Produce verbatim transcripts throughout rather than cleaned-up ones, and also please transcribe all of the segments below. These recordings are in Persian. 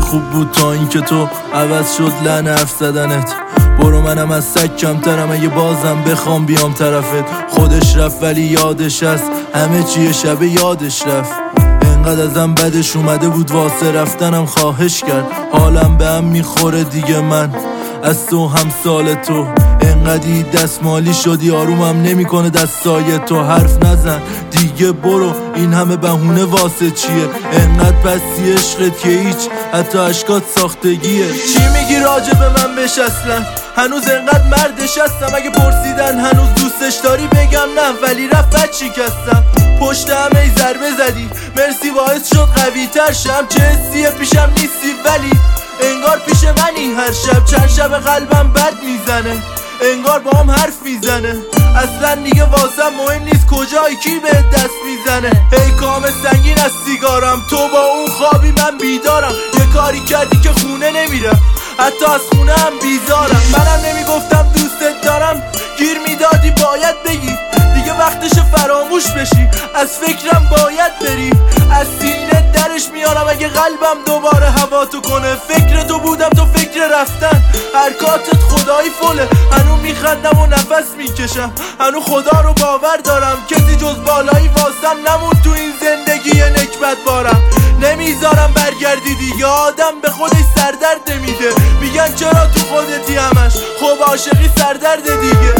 خوب بود تا اینکه تو عوض شد لحن حرف زدنت. برو منم از سگ کمترم اگه بازم بخوام بیام طرفت. خودش رفت ولی یادش هست همه چیه شب یادش رفت. انقدر ازم بدش اومده بود واسه رفتنم خواهش کرد. حالم به هم میخوره دیگه من از تو هم سال تو. انقدی دستمالی شدی آرومم نمیکنه دستای تو. حرف نزن دیگه برو این همه بهونه واسه چیه؟ انقدر پسی عشقت که هیچ حتی عشقات ساختگیه. چی میگی راجع به من بش اصلا؟ هنوز انقدر مردش هستم اگه پرسیدن هنوز دوستش داری بگم نه ولی رفت بد شکستم. پشت همه ای ضربه زدی مرسی باعث شد قوی تر شم. چه حسیه پیشم نیستی ولی انگار پیش منی هر شب. چند شب قلبم بد میزنه انگار با هم حرف میزنه. اصلا دیگه واسم مهم نیست کجای کی به دست میزنه. هی کام سنگین از سیگارم تو با اون خوابی من بیدارم. یه کاری کردی که خونه نمیرم حتی از خونه هم بیزارم. منم نمیگفتم دوستت دارم گیر میدادی باید بگی دیگه وقتش فراموش بشی. از فکرم باید بری از سینه درش میارم اگه قلبم دوباره هوا تو کنه. فکر تو بودم تو فکر رفتن حرکاتت خدایی فله. هنو میخندم و نفس میکشم هنو خدا رو باور دارم. کسی جز بالایی واسم نمون تو این زندگی نکبت بارم. نمیذارم برگردی دیگه آدم به خودش سردرد نمیده. میگن چرا تو خودتی همش خب عاشقی سردرد دیگه.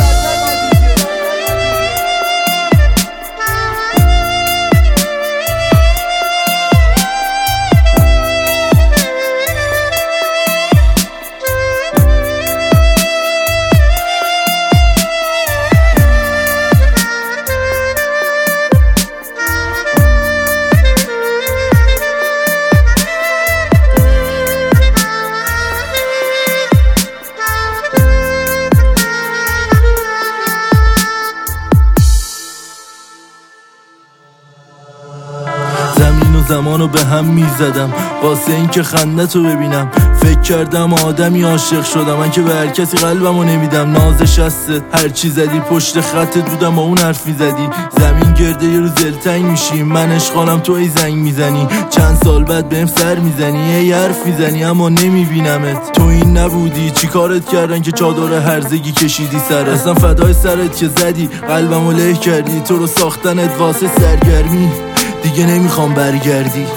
زمانو به هم میزدم واسه اینکه خندتو ببینم. فکر کردم آدمی عاشق شدم من که به هر کسی قلبمو نمیدم. نازش هستت هرچی زدی پشت خطت بودم با اون حرف میزدی. زمین گرده یه روز دلتنگ میشی من اشغالم تو ای زنگ میزنی. چند سال بعد بهم سر میزنی ای حرف میزنی اما نمیبینمت. تو این نبودی چی کارت کردن که چادر هرزگی کشیدی سرت. اصلا فدای سرت که زدی قلبمو له کردی. تو رو ساختنت واسه سرگرمی دیگه نمیخوام برگردی.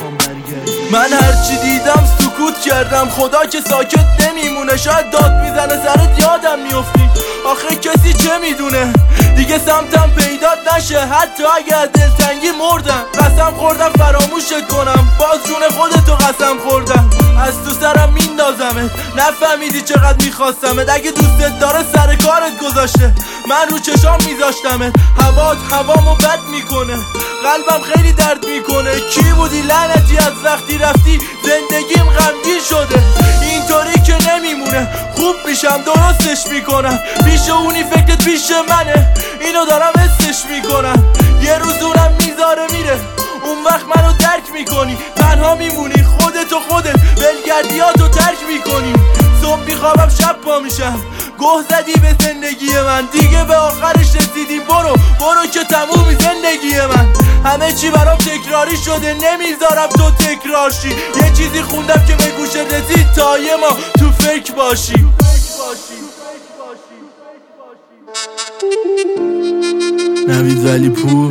من هرچی دیدم سکوت کردم خدا که ساکت نمیمونه. شاید داد میزنه سرت یادم میافتی آخه کسی چه میدونه. دیگه سمتم پیدات نشه حتی اگه از دلتنگی مردم. قسم خوردم فراموشت کنم باز جون خودتو قسم خوردم. از تو سرم میندازمت نفهمیدی چقدر میخواستمت. اگه دوستت داره سر کارت گذاشته من رو چشام میذاشتمت. هوات هوامو بد میکنه قلبم خیلی درد میکنه. کی بودی لعنتی از وقتی رفتی زندگیم غمگین شده. اینطوری که نمیمونه خوب میشم درستش میکنم. پیش اونی فکرت پیش منه اینو دارم حسش میکنم. یه روز اونم میذاره میره اون وقت منو درک میکنی. تنها میمونی خودت و خودت بلگردیاتو ترک میکنی. صبح میخوابم شب پا میشم گه زدی به زندگی من. دیگه به آخرش رسیدی برو برو که تمومی زندگی من. همه چی برام تکراری شده نمیذارم تو تکرار شی. یه چیزی خوندم که به گوشت رسید تا یه ما تو فکر باشی. نوید ولی پور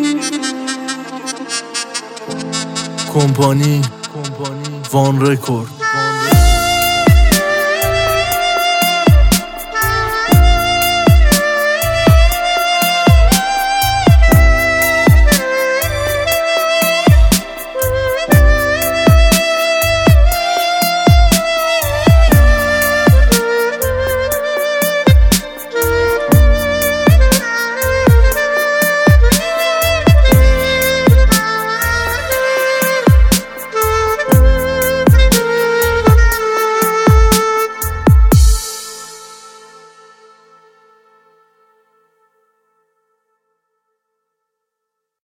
کمپانی وان رکورد.